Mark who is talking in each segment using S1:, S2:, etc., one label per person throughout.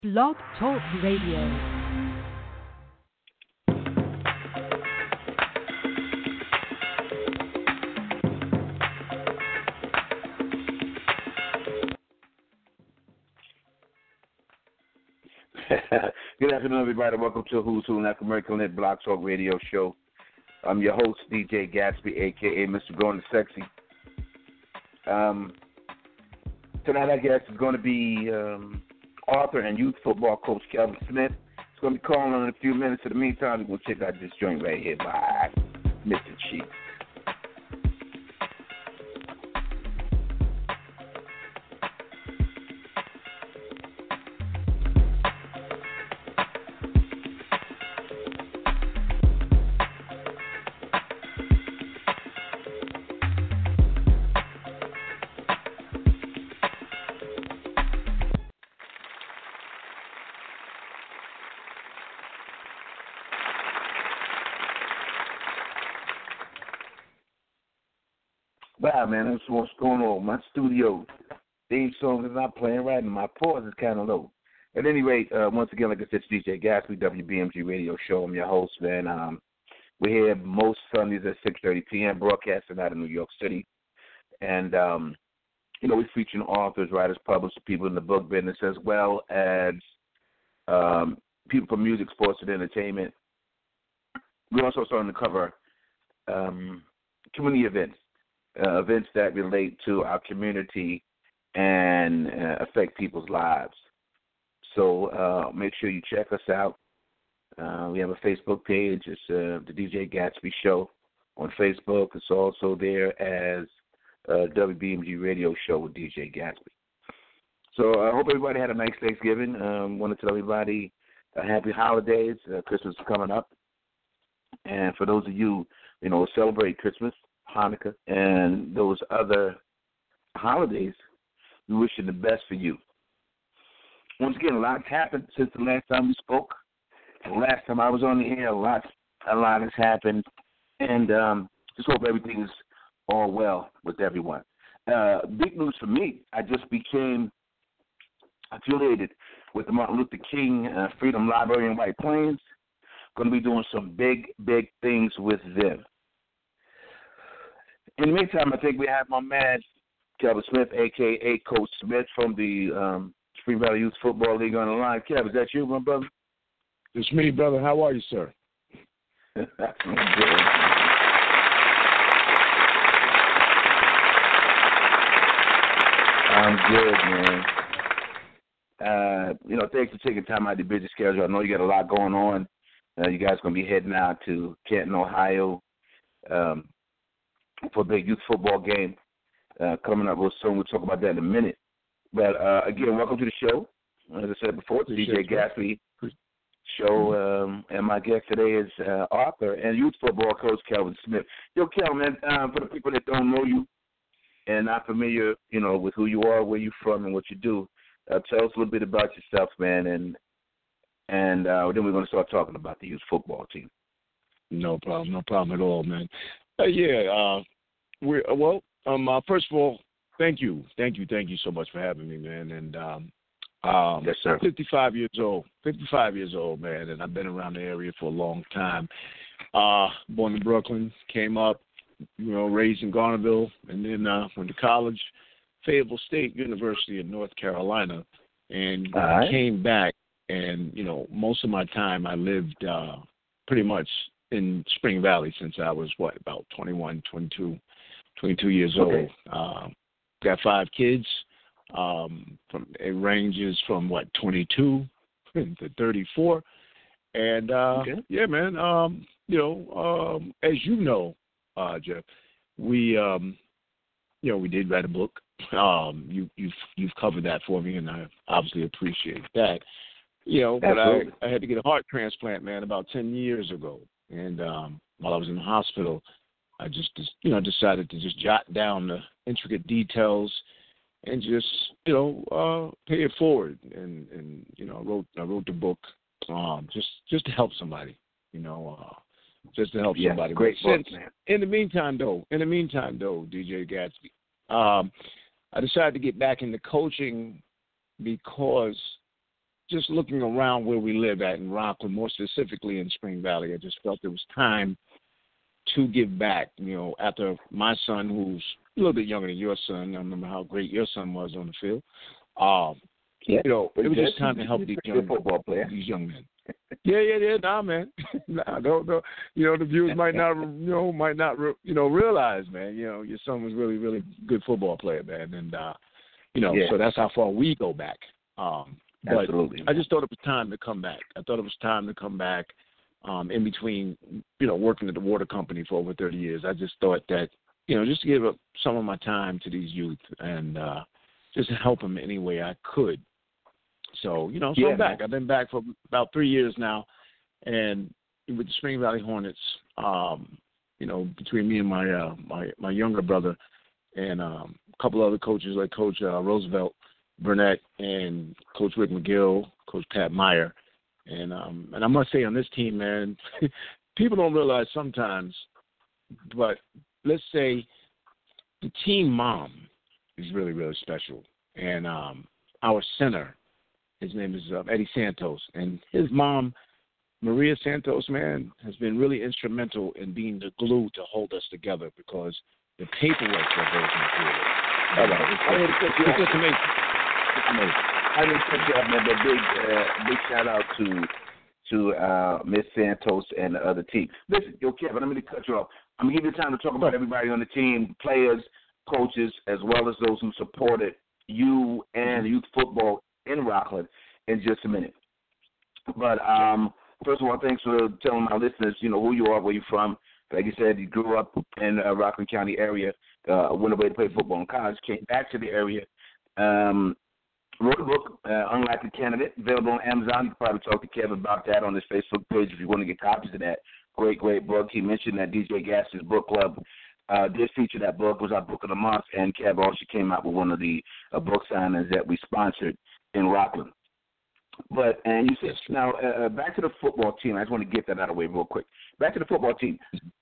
S1: Blog Talk Radio.
S2: Good afternoon, everybody. Welcome to Who's Who, an African Lit Blog Talk Radio Show. I'm your host, DJ Gatsby, a.k.a. Mr. Going to Sexy. Tonight, I guess, is going to be author and youth football coach Kelvin Smith. He's going to be calling on in a few minutes. In the meantime, we're going to check out this joint right here by Mr. Chief. Wow, man, that's what's going on. My studio theme song is not playing right, and my pause is kind of low. At any rate, once again, like I said, it's DJ Gatsby, WBMG Radio Show. I'm your host, man. We're here most Sundays at 6:30 p.m., broadcasting out of New York City. And, we're featuring authors, writers, publishers, people in the book business, as well as people from music, sports, and entertainment. We're also starting to cover community events. Events that relate to our community and affect people's lives. So make sure you check us out. We have a Facebook page. It's the DJ Gatsby Show on Facebook. It's also there as WBMG Radio Show with DJ Gatsby. So I hope everybody had a nice Thanksgiving. Want to tell everybody happy holidays. Christmas is coming up. And for those of you, who celebrate Christmas, Hanukkah, and those other holidays, we wish you the best for you. Once again, a lot's happened since the last time we spoke. The last time I was on the air, a lot has happened, and just hope everything is all well with everyone. Big news for me, I just became affiliated with the Martin Luther King Freedom Library in White Plains. Going to be doing some big things with them. In the meantime, I think we have my man, Kelvin Smith, a.k.a. Coach Smith from the Spring Valley Youth Football League on the line. Kev, is that you, my brother?
S3: It's me, brother. How are you, sir?
S2: I'm good. I'm good, man. Thanks for taking time out of your busy schedule. I know you got a lot going on. You guys going to be heading out to Canton, Ohio, for a big youth football game coming up real soon. We'll talk about that in a minute. But, again, welcome to the show. As I said before, it's the DJ Gatsby Show, and my guest today is author and youth football coach Kelvin Smith. Yo, Kelvin, for the people that don't know you and not familiar, with who you are, where you're from, and what you do, tell us a little bit about yourself, man, and then we're going to start talking about the youth football team.
S3: No problem at all, man. First of all, thank you so much for having me, man. And
S2: yes, sir.
S3: 55 years old, man, and I've been around the area for a long time. Born in Brooklyn, came up, raised in Garnerville, and then went to college, Fayetteville State University in North Carolina, and came back. And most of my time I lived pretty much in Spring Valley since I was, about 21, 22 years old. Got 5 kids. It ranges from, 22 to 34. And, yeah, man, as you know, Jeff, we did write a book. You've covered that for me, and I obviously appreciate that. But I had to get a heart transplant, man, about 10 years ago. And while I was in the hospital, I just decided to just jot down the intricate details and just, pay it forward. And I wrote the book just to help somebody, just to help somebody.
S2: Great book, man.
S3: In the meantime, though, DJ Gatsby, I decided to get back into coaching because just looking around where we live at in Rockland, more specifically in Spring Valley, I just felt it was time to give back. After my son, who's a little bit younger than your son, I remember how great your son was on the field. It was just time to help these young men. Yeah. Nah, man. Don't. The viewers might not realize, man. Your son was really, really good football player, man, and so that's how far we go back. But
S2: absolutely.
S3: I just thought it was time to come back. In between, working at the water company for over 30 years, I just thought that, just to give up some of my time to these youth and just help them any way I could. So, I'm back. I've been back for about 3 years now, and with the Spring Valley Hornets, between me and my younger brother and a couple other coaches like Coach Roosevelt Burnett and Coach Rick McGill, Coach Pat Meyer. And I must say on this team, man, people don't realize sometimes, but let's say the team mom is really, really special. And our center, his name is Eddie Santos, and his mom, Maria Santos, man, has been really instrumental in being the glue to hold us together because the paperwork that goes into it. All right. It's just amazing. It's amazing.
S2: I didn't cut you off, man, but big shout out to Miss Santos and the other team. Listen, Kevin, I'm going to cut you off. I'm going to give you time to talk about everybody on the team, players, coaches, as well as those who supported you and youth football in Rockland in just a minute. But first of all, thanks for telling my listeners, who you are, where you're from. Like you said, you grew up in Rockland County area, went away to play football in college, came back to the area. Wrote a book, Unlikely Candidate, available on Amazon. You can probably talk to Kevin about that on his Facebook page if you want to get copies of that. Great book. He mentioned that DJ Gaston's book club did feature that book. It was our book of the month, and Kev also came out with one of the book signings that we sponsored in Rockland. And you said, now, back to the football team. I just want to get that out of the way real quick. Back to the football team.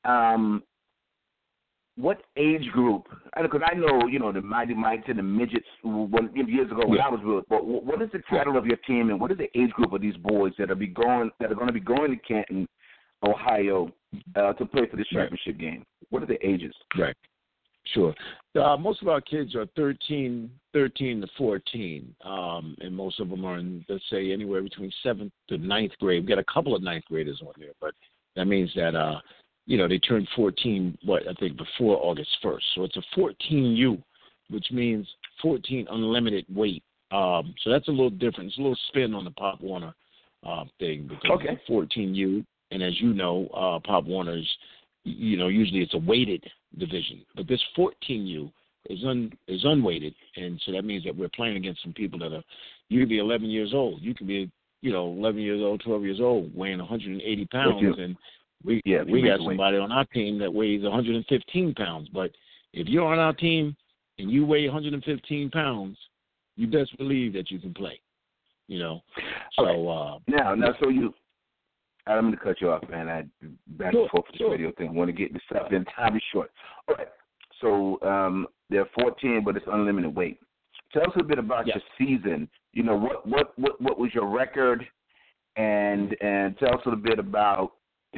S2: What age group? Because I know, the Mighty Mikes and the Midgets years ago when I was with. But what is the title of your team, and what is the age group of these boys that are going to be going to Canton, Ohio, to play for the championship game? What are the ages?
S3: Right. Sure. Most of our kids are 13 to 14, and most of them are in, let's say, anywhere between 7th to 9th grade. We've got a couple of 9th graders on there, but that means that they turned 14, I think before August 1st. So it's a 14U, which means 14 unlimited weight. So that's a little different. It's a little spin on the Pop Warner thing because it's a 14U. And as you know, Pop Warner's, usually it's a weighted division. But this 14U is unweighted. And so that means that we're playing against some people that you could be 11 years old. You could be, 11 years old, 12 years old, weighing 180 pounds. And we got somebody on our team that weighs 115 pounds. But if you're on our team and you weigh 115 pounds, you best believe that you can play. So
S2: so you. I'm going to cut you off, man. Back and forth for this video thing. I want to get this stuff in. Time is short. All right. So they're 14, but it's unlimited weight. Tell us a bit about your season. What was your record, and tell us a little bit about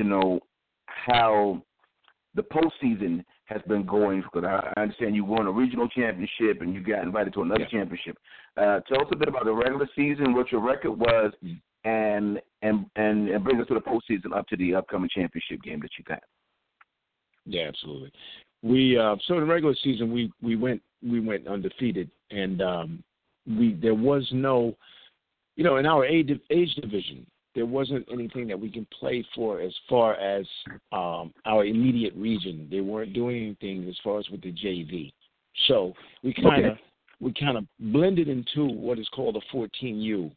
S2: how the postseason has been going, because I understand you won a regional championship and you got invited to another championship. Tell us a bit about the regular season, what your record was, and bring us to the postseason up to the upcoming championship game that you got.
S3: Yeah, absolutely. We so in the regular season we went undefeated, and there was no, in our age division, there wasn't anything that we can play for as far as our immediate region. They weren't doing anything as far as with the JV. So we kind of blended into what is called a 14U,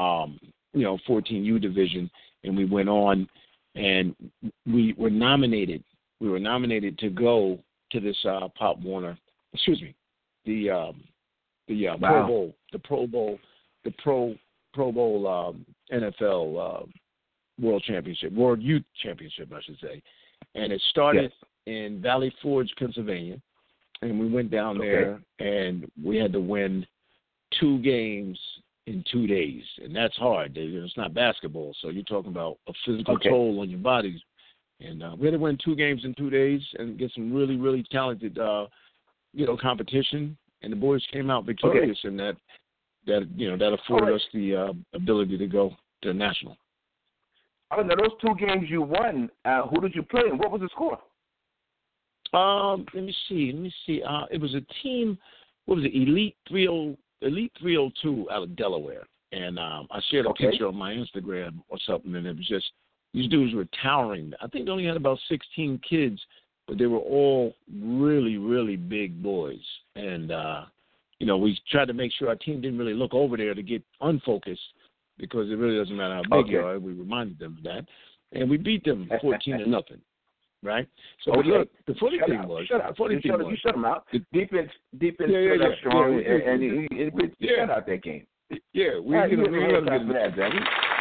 S3: 14U division, and we went on, and we were nominated. We were nominated to go to this Pop Warner, the Pro Bowl, the Pro Bowl NFL World Championship, World Youth Championship, I should say. And it started in Valley Forge, Pennsylvania, and we went down there, and we had to win 2 games in 2 days, and that's hard. It's not basketball, so you're talking about a physical toll on your bodies. And we had to win 2 games in 2 days and get some really, really talented, competition. And the boys came out victorious, and that afforded us the ability to go to the national.
S2: Oh, now those 2 games you won, who did you play and what was the score?
S3: Let me see. It was a team. What was it? Elite 302 out of Delaware, and I shared a picture on my Instagram or something, and it was just these dudes were towering. I think they only had about 16 kids, but they were all really, really big boys. And we tried to make sure our team didn't really look over there to get unfocused, because it really doesn't matter how big you are. We reminded them of that, and we beat them 14-0. Right. So but look, the funny thing was,
S2: you shut them out. Defense stood up strong, and he shut out that game.
S3: Yeah, we let him get that, Jack.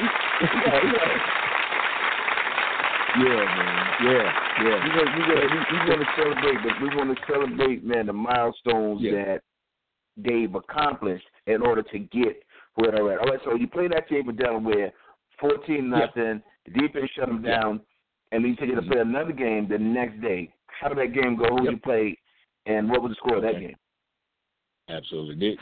S3: Yeah, man. Yeah.
S2: We want to celebrate, but we want to celebrate, man, the milestones that they've accomplished in order to get where they're at. All right, so you play that game with Delaware, 14-0. The defense shut them down. And then you take it to play another game the next day. How did that game go? Who you played, and what was the score of that game?
S3: Absolutely.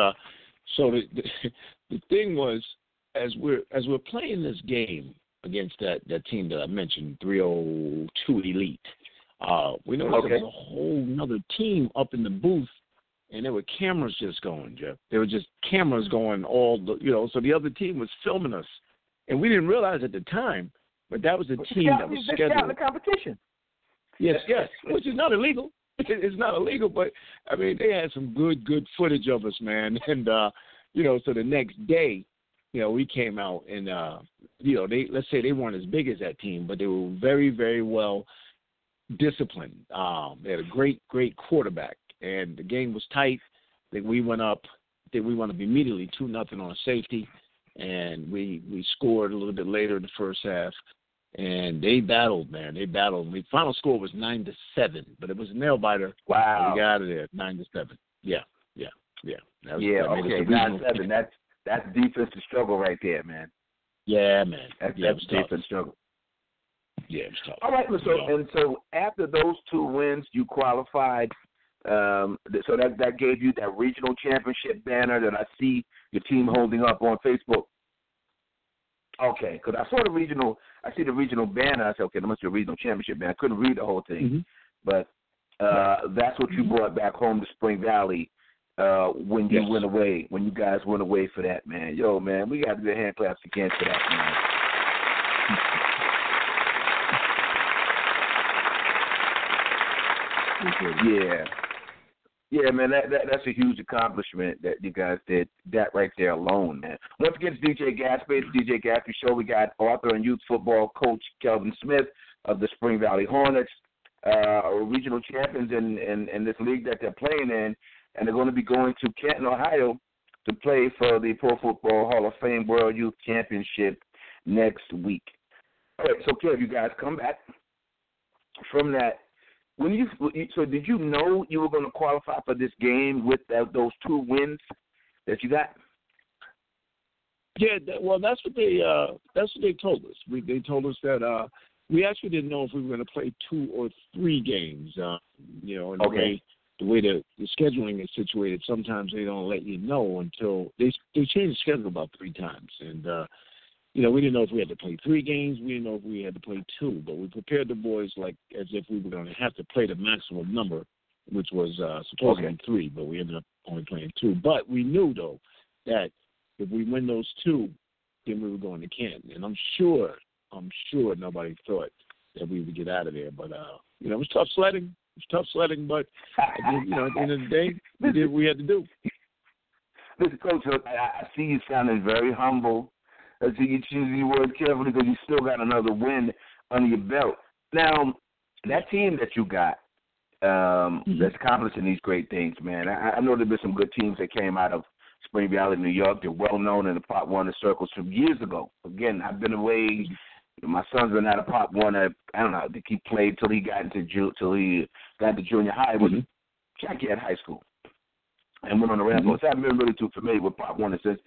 S3: The thing was, as we're playing this game against that team that I mentioned, 302 Elite, we noticed there was a whole other team up in the booth, and there were cameras just going, Jeff. There were just cameras going so the other team was filming us, and we didn't realize at the time. But that was a team that was scheduled.
S2: The competition.
S3: Yes, which is not illegal. It's not illegal, but I mean they had some good footage of us, man. And so the next day, we came out and let's say they weren't as big as that team, but they were very, very well disciplined. They had a great quarterback, and the game was tight. I think we went up. Immediately 2-0 on a safety, and we scored a little bit later in the first half. And they battled, man. The final score was 9-7, but it was a nail biter.
S2: Wow!
S3: We got out of there 9-7. Yeah. That was,
S2: 9-7. That's defensive struggle right there, man.
S3: Yeah, man.
S2: That's defensive struggle.
S3: Yeah, it was tough.
S2: All right, so after those 2 wins, you qualified. So that gave you that regional championship banner that I see your team holding up on Facebook. Okay, because I see the regional banner. I said, okay, there must be a regional championship banner. I couldn't read the whole thing, but that's what you brought back home to Spring Valley when you went away, when you guys went away for that, man. Yo, man, we got to do hand claps again for that, man. Yeah, man, that's a huge accomplishment that you guys did. That right there alone, man. Once again, it's DJ Gaspy. It's the DJ Gaspy Show. We got author and youth football coach Kelvin Smith of the Spring Valley Hornets, regional champions in this league that they're playing in, and they're going to be going to Canton, Ohio, to play for the Pro Football Hall of Fame World Youth Championship next week. All right, so Kev, you guys come back from that. So did you know you were going to qualify for this game with those 2 wins that you got?
S3: Yeah, that's what they told us. They told us that we actually didn't know if we were going to play 2 or 3 games. The way the scheduling is situated, sometimes they don't let you know until they change the schedule about 3 times, and we didn't know if we had to play 3 games. We didn't know if we had to play 2, but we prepared the boys as if we were going to have to play the maximum number, which was supposedly 3, but we ended up only playing 2. But we knew, though, that if we win those 2, then we were going to Canton. And I'm sure nobody thought that we would get out of there. But, it was tough sledding. But, at the end of the day, we did what we had to do.
S2: Listen, Coach, I see you sounding very humble. I see you choosing your words carefully because you still got another win under your belt. Now, that team that you got that's accomplishing these great things, man, I know there have been some good teams that came out of Spring Valley, New York. They're well-known in the Pop Warner circles from years ago. Again, I've been away. My son's been out of Pop Warner. I don't know. I think he played till he got into junior high. It was Jackie at high school and went on the Ramblers. I haven't been really too familiar with Pop Warner since then.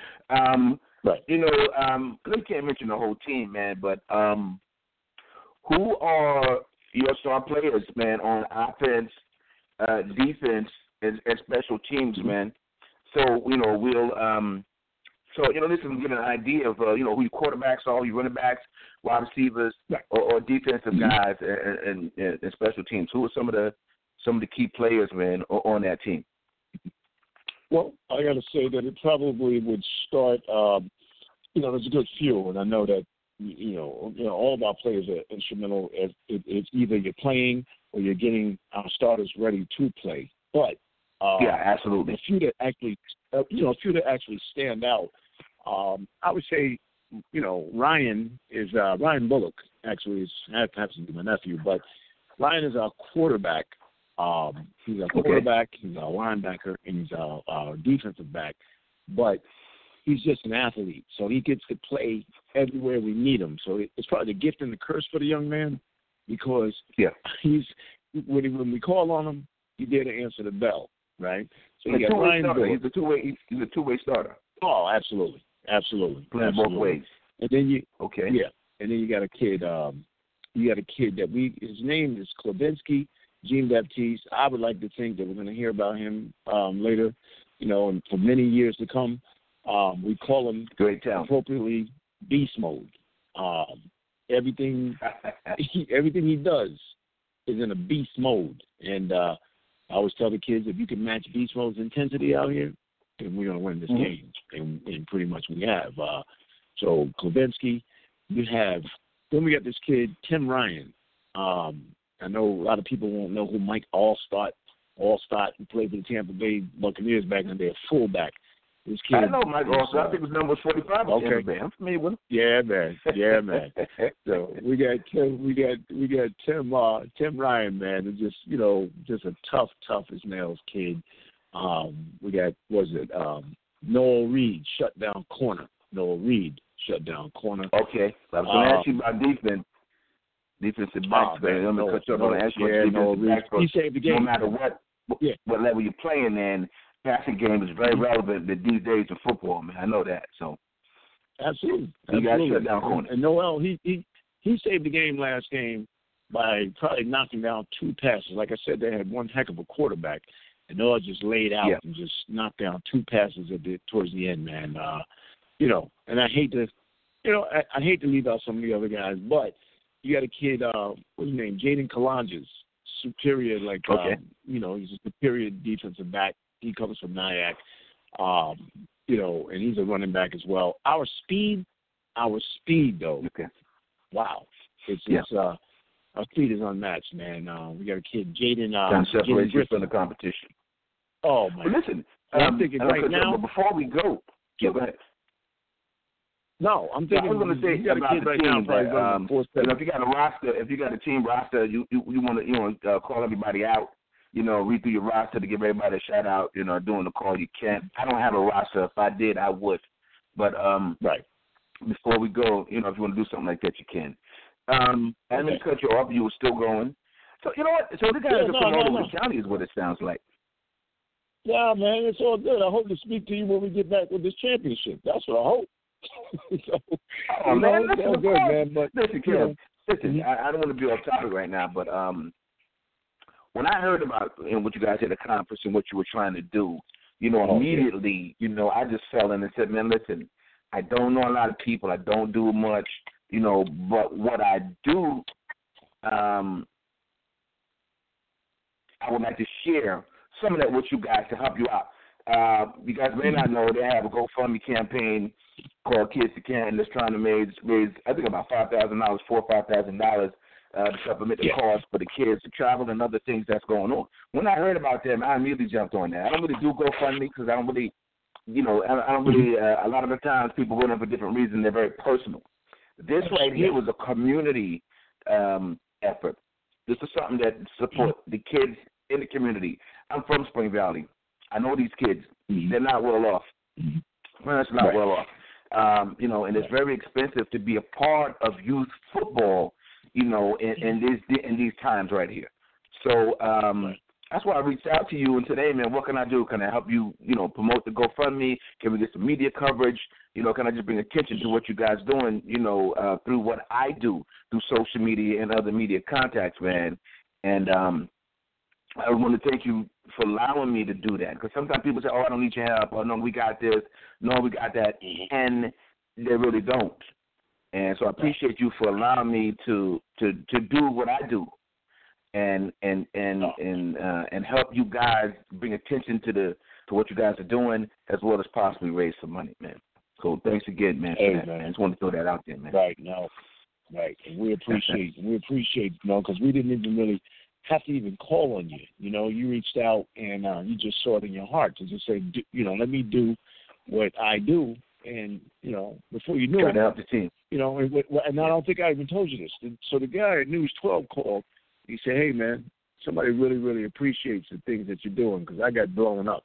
S3: Right.
S2: You know, we can't mention the whole team, man, but who are your star players, man, on offense, defense, and special teams, man? So, you know, this is give an idea of, you know, who your quarterbacks are, who your running backs, wide receivers, or defensive guys and special teams. Who are some of the key players, man, on that team?
S3: Well, I got to say that it probably would start, you know, there's a good few, and I know that, you know, all of our players are instrumental. It's either you're playing or you're getting our starters ready to play. But
S2: yeah, absolutely.
S3: A few that actually stand out. I would say, you know, Ryan Bullock. Actually, happens to be my nephew, but Ryan is our quarterback. He's our quarterback. He's our linebacker, and he's our defensive back. But he's just an athlete, so he gets to play everywhere we need him. So it's probably the gift and the curse for the young man, because he's when we call on him, he's there to answer the bell, right? So you got Ryan Bullock.
S2: He's a two-way starter.
S3: Oh, absolutely.
S2: Playing both ways.
S3: And then and then you got a kid. His name is Klebinsky, Jean-Baptiste. I would like to think that we're going to hear about him later, you know, and for many years to come. We call him
S2: great talent,
S3: appropriately beast mode. Everything he does is in a beast mode, and I always tell the kids, if you can match beast mode's intensity out here, then we're going to win this game, and pretty much we have. So Klebinsky, then we got this kid Tim Ryan. I know a lot of people won't know who Mike Allstott, who played for the Tampa Bay Buccaneers back in the day, a fullback. This kid,
S2: I know Mike Allstott. I think his number was 45. Okay, I'm familiar with him.
S3: Yeah, man. So we got Tim Ryan, man. It's just a tough as nails kid. We got Noel Reed, shutdown corner.
S2: Okay, I was going to ask you about defense. Defensive backs, man. I'm going to cut you off on defensive backs.
S3: He saved the game.
S2: No matter what level you're playing in, passing game is very relevant these days in football, man. I know that. So
S3: absolutely.
S2: You got to shut down corner.
S3: And Noel, he saved the game last game by probably knocking down two passes. Like I said, they had one heck of a quarterback, and Noel just laid out and just knocked down two passes towards the end, man. You know, and I hate to leave out some of the other guys, but you got a kid, what's his name, Jaden Kalanges, superior, you know, he's a superior defensive back. He comes from Nyack, you know, and he's a running back as well. Our speed, though.
S2: Okay.
S3: Wow, our speed is unmatched, man. We got a kid, Jaden.
S2: Separates you from the competition.
S3: Oh my!
S2: But listen,
S3: I'm thinking right now.
S2: But before we go, go ahead.
S3: No, I'm thinking.
S2: I was going to say about the team, if you got a roster, if you got a team roster, you want to call everybody out. You know, read through your roster to give everybody a shout out. You know, doing the call you can. I don't have a roster. If I did, I would. But before we go, you know, if you want to do something like that, you can. I didn't cut you off. You were still going. So you know what? So the guys are from all over the county is what it sounds like.
S3: Yeah, man, it's all good. I hope to speak to you when we get back with this championship. That's what I hope.
S2: Man, listen,
S3: good, man. But
S2: listen, Kim, I don't want to be off topic right now, but when I heard about what you guys had accomplished and what you were trying to do, you know, immediately, you know, I just fell in and said, man, listen, I don't know a lot of people. I don't do much, you know, but what I do, I would like to share some of that with you guys to help you out. You guys may not know they have a GoFundMe campaign called Kids to Can that's trying to raise I think about $5,000, $4,000 or $5,000 to supplement the cost for the kids to travel and other things that's going on. When I heard about them, I immediately jumped on that. I don't really do GoFundMe because I don't really, you know, I don't really. A lot of the times people go in for different reasons. They're very personal. This right here was a community effort. This is something that supports the kids in the community. I'm from Spring Valley. I know these kids. They're not well off. Parents are not well off. You know, and it's very expensive to be a part of youth football, you know, in these times right here. So That's why I reached out to you and said, hey, man, what can I do? Can I help you, promote the GoFundMe? Can we get some media coverage? Can I just bring attention to what you guys doing, through what I do, through social media and other media contacts, man. And I want to thank you for allowing me to do that. Because sometimes people say, oh, I don't need your help. Oh, no, we got this. No, we got that. And they really don't. And so I appreciate you for allowing me to do what I do. And help you guys bring attention to what you guys are doing, as well as possibly raise some money, man. So thanks again, man. For that, man. I just want to throw that out there, man.
S3: Right, and we appreciate, because we didn't even really have to even call on you. You reached out and you just saw it in your heart to just say, let me do what I do, and before you knew it,
S2: to help the team.
S3: And I don't think I even told you this. So the guy at News 12 called. He said, hey, man, somebody really, really appreciates the things that you're doing because I got blown up.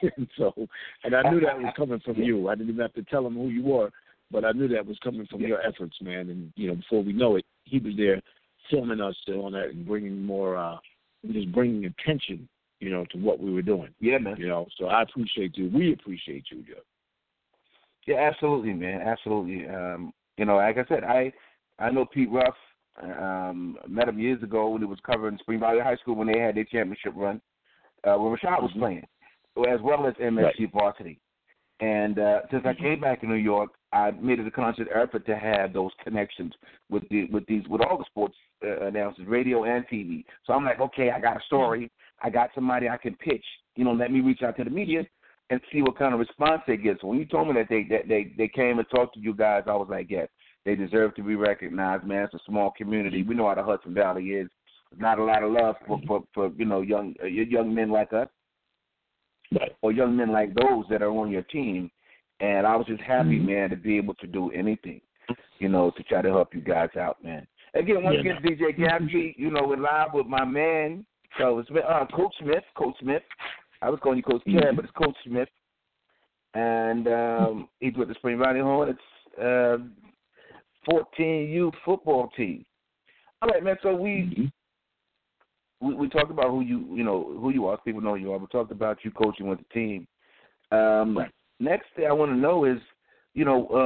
S3: and I knew that was coming from you. I didn't even have to tell him who you were, but I knew that was coming from your efforts, man. And, before we know it, he was there filming us on that and bringing more, just bringing attention, to what we were doing.
S2: Yeah, man.
S3: So I appreciate you. We appreciate you, Joe.
S2: Yeah, absolutely, man. Absolutely. Like I said, I know Pete Ruff. Met him years ago when he was covering Spring Valley High School when they had their championship run, when Rashad was playing, as well as MSC varsity. And since I came back to New York, I made it a conscious effort to have those connections with all the sports announcers, radio and TV. So I'm like, okay, I got a story, I got somebody I can pitch. Let me reach out to the media and see what kind of response they get. So when you told me that they came and talked to you guys, I was like, yes. They deserve to be recognized, man. It's a small community. We know how the Hudson Valley is. There's not a lot of love for young men like us, or young men like those that are on your team. And I was just happy, man, to be able to do anything, to try to help you guys out, man. Again, once again, DJ Gabby, we're live with my man, Coach Smith. I was calling you Coach Chad, but it's Coach Smith. And he's with the Spring Valley Hornets. 14U football team. All right, man. So we talked about who you are. People know who you are. We talked about you coaching with the team. Next thing I want to know is, you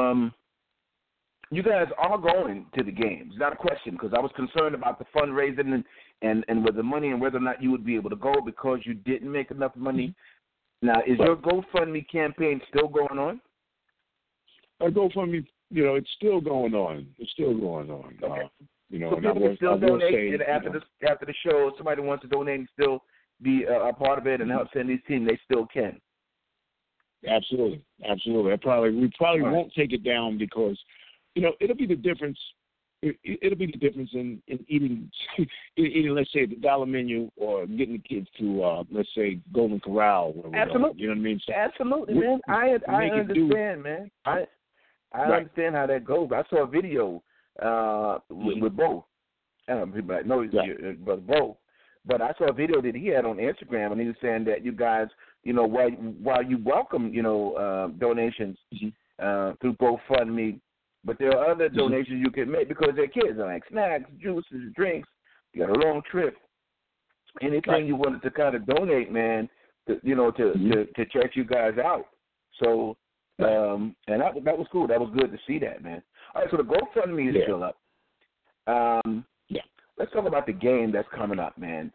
S2: guys are going to the games. Not a question, because I was concerned about the fundraising and with the money and whether or not you would be able to go because you didn't make enough money. Now, is your GoFundMe campaign still going on?
S3: Our GoFundMe. It's still going on. Okay.
S2: So people can still donate after the show. If somebody wants to donate and still be a part of it and help send these teams, they still can.
S3: Absolutely. We probably won't take it down because, it'll be the difference. It'll be the difference in eating, let's say, the dollar menu or getting the kids to, let's say, Golden Corral.
S2: Absolutely.
S3: You know what I mean? So
S2: absolutely, man. I understand, man. I understand how that goes. I saw a video with Bo. Everybody knows Brother Bo. But I saw a video that he had on Instagram, and he was saying that you guys, while you welcome, donations through GoFundMe, but there are other donations you can make because they're kids, like snacks, juices, drinks. You got a long trip. Anything you wanted to kind of donate, man, to check you guys out. So. And that was cool. That was good to see that, man. All right, so the GoFundMe is still up. Let's talk about the game that's coming up, man.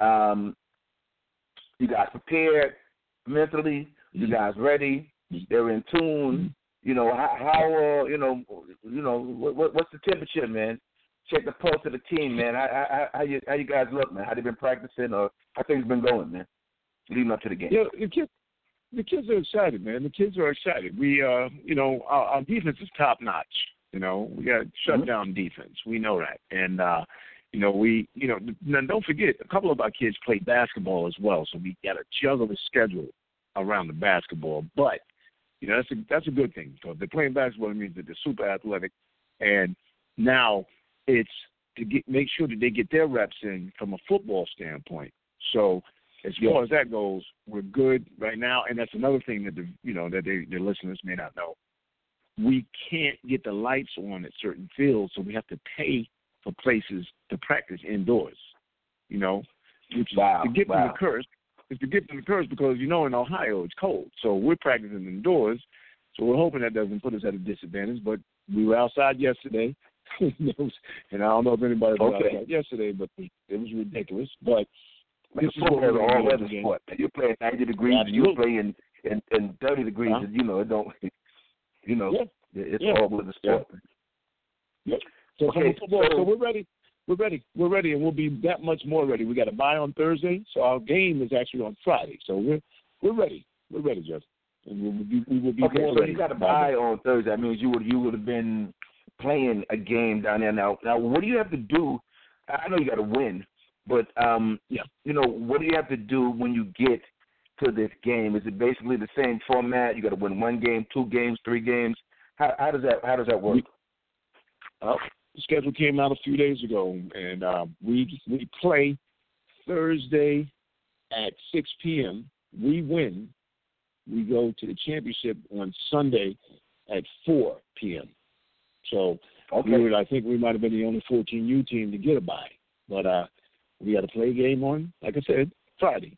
S2: You guys prepared mentally? You guys ready? They're in tune. How what's the temperature, man? Check the pulse of the team, man. How you guys look, man? How they been practicing, or how things been going, man? Leading up to the game.
S3: The kids are excited, man. The kids are excited. We, our defense is top notch. We got shutdown defense. We know that, and now don't forget, a couple of our kids play basketball as well, so we got to juggle the schedule around the basketball. But that's a good thing. So if they're playing basketball, it means that they're super athletic, and now it's to make sure that they get their reps in from a football standpoint. So. As far as that goes, we're good right now, and that's another thing that their listeners may not know. We can't get the lights on at certain fields, so we have to pay for places to practice indoors. which is the gift and the curse. It's the gift and the curse because, in Ohio it's cold. So we're practicing indoors. So we're hoping that doesn't put us at a disadvantage. But we were outside yesterday. And I don't know if anybody was outside yesterday, but it was ridiculous. But this is what we're
S2: all-weather sport. You're playing 90 degrees and you play in 30 degrees. And, it don't, it's all-weather sport.
S3: Yeah. So we're ready. We're ready, and we'll be that much more ready. We got a bye on Thursday, so our game is actually on Friday. So we're ready. We're ready, Jeff. And we will be more ready.
S2: So you got a bye on Thursday. That means you would have been playing a game down there. Now, what do you have to do? I know you got to win, but what do you have to do when you get to this game? Is it basically the same format? You got to win 1 game, 2 games, 3 games. How does that work?
S3: The schedule came out a few days ago, and we play Thursday at 6 p.m. We win. We go to the championship on Sunday at 4 p.m. So I think we might have been the only 14U team to get a bye. But we got to play a game on, like I said, Friday.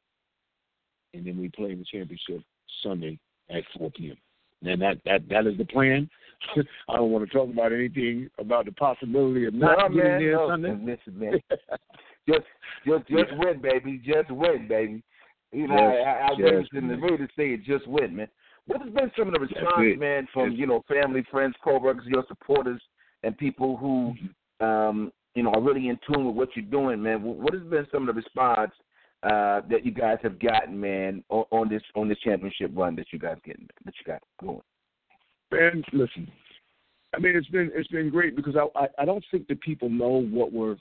S3: And then we play in the championship Sunday at 4 p.m. And that is the plan. I don't want to talk about anything about the possibility of not getting there Sunday.
S2: Listen, man. just win, baby. Just win, baby. I'll just in the way to say it, just win, man. What has been some of the response, man, from family, friends, coworkers, your supporters, and people who are really in tune with what you're doing, man? What has been some of the response that you guys have gotten, man, on this championship run that you got going?
S3: Man, listen. I mean, it's been great because I don't think that people know what we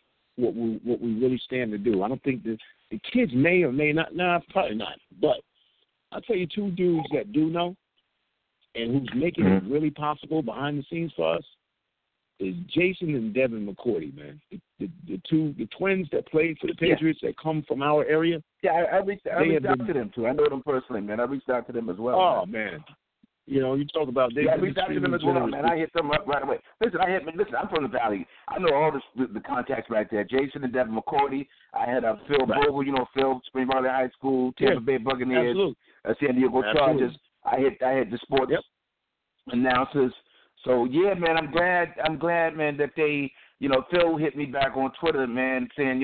S3: really stand to do. I don't think that the kids may or may not. Nah, probably not. But I'll tell you 2 dudes that do know, and who's making it really possible behind the scenes for us is Jason and Devin McCourty, man. The twins that played for the Patriots that come from our area.
S2: Yeah, I reached out to them too. I know them personally, man. I reached out to them as well.
S3: Oh man. You talk about
S2: I reached out to them as well, man. I hit them up right away. Listen, I'm from the Valley. I know all the contacts right there. Jason and Devin McCourty. I had Phil Bogle, Phil, Spring Valley High School, Tampa Bay Buccaneers, San Diego Chargers. I hit the sports announcers. So yeah, man, I'm glad, man, that they, Phil hit me back on Twitter, man, saying,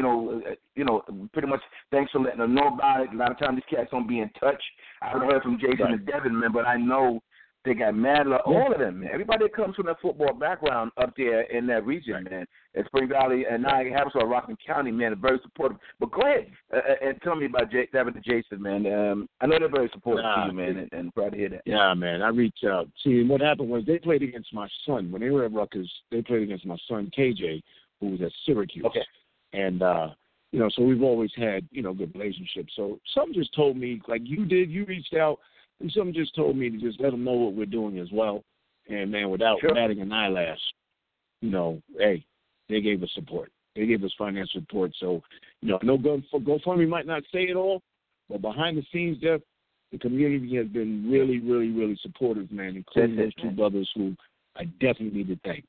S2: pretty much thanks for letting them know about it. A lot of times these cats don't be in touch. I haven't heard from Jason and Devin, man, but I know they got mad love. All of them, man. Everybody that comes from that football background up there in that region, man, at Spring Valley and now Haversaw, Rockland County, man, are very supportive. But go ahead and tell me about Devin and Jason, man. I know they're very supportive to you, man, and proud to hear that.
S3: Yeah, man. I reached out. See, what happened was they played against my son. When they were at Rutgers, they played against my son, KJ, who was at Syracuse.
S2: Okay.
S3: And, so we've always had, good relationships. So some just told me, like you did, you reached out, and some just told me to just let them know what we're doing as well. And, man, without batting an eyelash, hey, they gave us support. They gave us financial support. So, no GoFundMe might not say it all, but behind the scenes, Jeff, the community has been really, really, really supportive, man, including those 2 brothers who I definitely need to thank.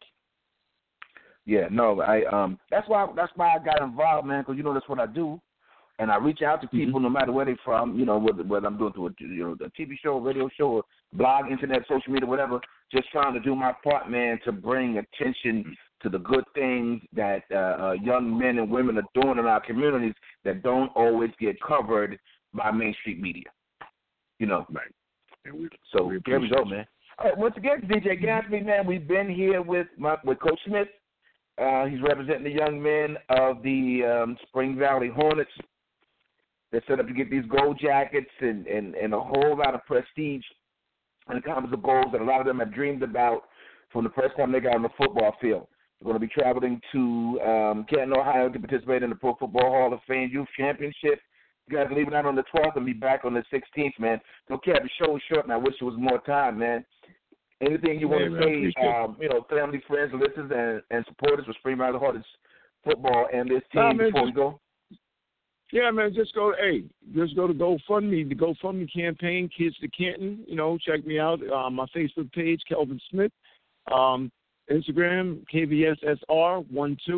S2: Yeah, no, that's why I got involved, man, because that's what I do. And I reach out to people no matter where they're from, whether I'm doing through a TV show, radio show, or blog, internet, social media, whatever, just trying to do my part, man, to bring attention to the good things that young men and women are doing in our communities that don't always get covered by Main Street media.
S3: Right.
S2: So here we go, man. All right, once again, DJ Gatsby, man, we've been here with Coach Smith. He's representing the young men of the Spring Valley Hornets. They're set up to get these gold jackets and a whole lot of prestige and accomplish the goals that a lot of them have dreamed about from the first time they got on the football field. They're going to be traveling to Canton, Ohio to participate in the Pro Football Hall of Fame Youth Championship. You guys are leaving out on the 12th and be back on the 16th, man. So, Kev, the show is short, and I wish there was more time, man. Anything you want to say, family, friends, listeners, and supporters for Spring Valley Hornets football and this team before we go?
S3: Yeah, man, just go to GoFundMe, the GoFundMe campaign, Kids to Canton. Check me out on my Facebook page, Kelvin Smith. Instagram, KVSSR12.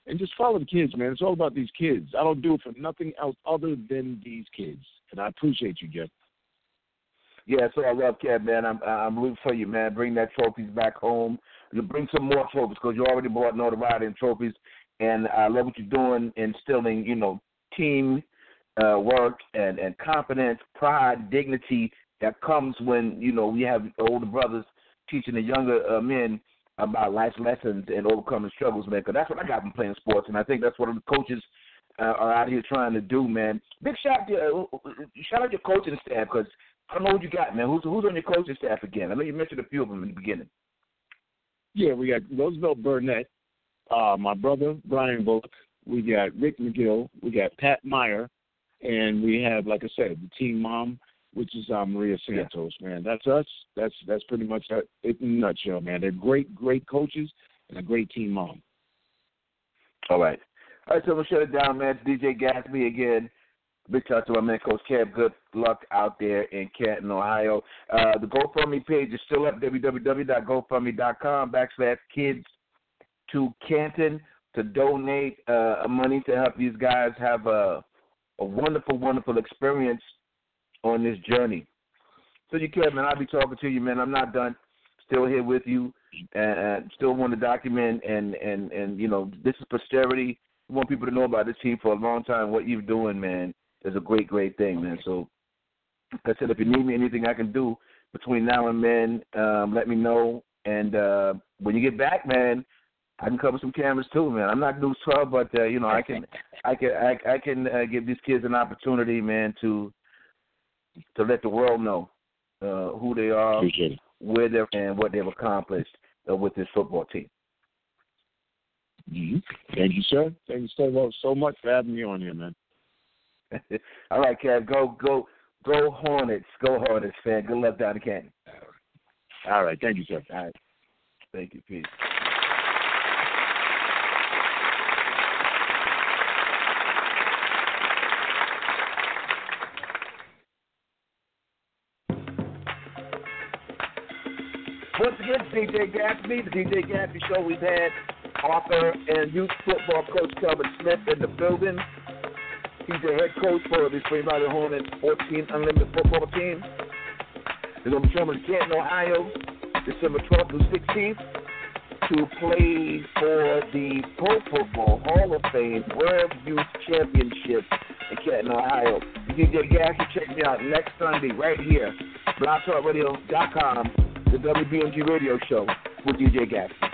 S3: and just follow the kids, man. It's all about these kids. I don't do it for nothing else other than these kids, and I appreciate you, Jeff.
S2: Yeah, so I love Kev, man. I'm rooting for you, man. Bring that trophies back home. You bring some more trophies because you already brought notoriety and trophies, and I love what you're doing, instilling, team work and confidence, pride, dignity that comes when, we have older brothers teaching the younger men about life's lessons and overcoming struggles, man, because that's what I got from playing sports, and I think that's what the coaches are out here trying to do, man. Big shout out your coaching staff, because I don't know what you got, man. Who's on your coaching staff again? I know you mentioned a few of them in the beginning.
S3: Yeah, we got Roosevelt Burnett, my brother Brian Bullock, we got Rick McGill, we got Pat Meyer, and we have, like I said, the team mom, which is Maria Santos, man. That's us. That's pretty much it in a nutshell, man. They're great coaches and a great team mom.
S2: All right, so we'll shut it down, man. It's DJ Gatsby again. Big shout out to my man, Coach Kev. Good luck out there in Canton, Ohio. The GoFundMe page is still up, www.gofundme.com/Kids2Canton to donate money to help these guys have a wonderful, wonderful experience on this journey. So you can, man. I'll be talking to you, man. I'm not done. Still here with you, and still want to document and this is posterity. We want people to know about this team for a long time. What you're doing, man, is a great, great thing, man. So, like I said, if you need me, anything I can do between now and then, let me know. And when you get back, man, I can cover some cameras too, man. I'm not News 12, but I can give these kids an opportunity, man, to let the world know who they are, where they're, and what they've accomplished with this football team.
S3: Mm-hmm. Thank you, sir. Thank you so much for having me on here, man.
S2: All right, Kev. Go Hornets. Go Hornets, fan. Good luck down in Canton.
S3: All right. Thank you, sir.
S2: All right. Thank you. Peace. Once again, DJ Gatsby, the DJ Gatsby Show. We've had author and youth football coach Kelvin Smith in the building. He's the head coach for the Spring Valley Hornets 14 Unlimited football team. They're going to be coming to Canton, Ohio, December 12th through 16th to play for the Pro Football Hall of Fame World Youth Championship in Canton, Ohio. DJ Gatsby, check me out next Sunday right here, blogtalkradio.com. The WBMG Radio Show with DJ Gatsby.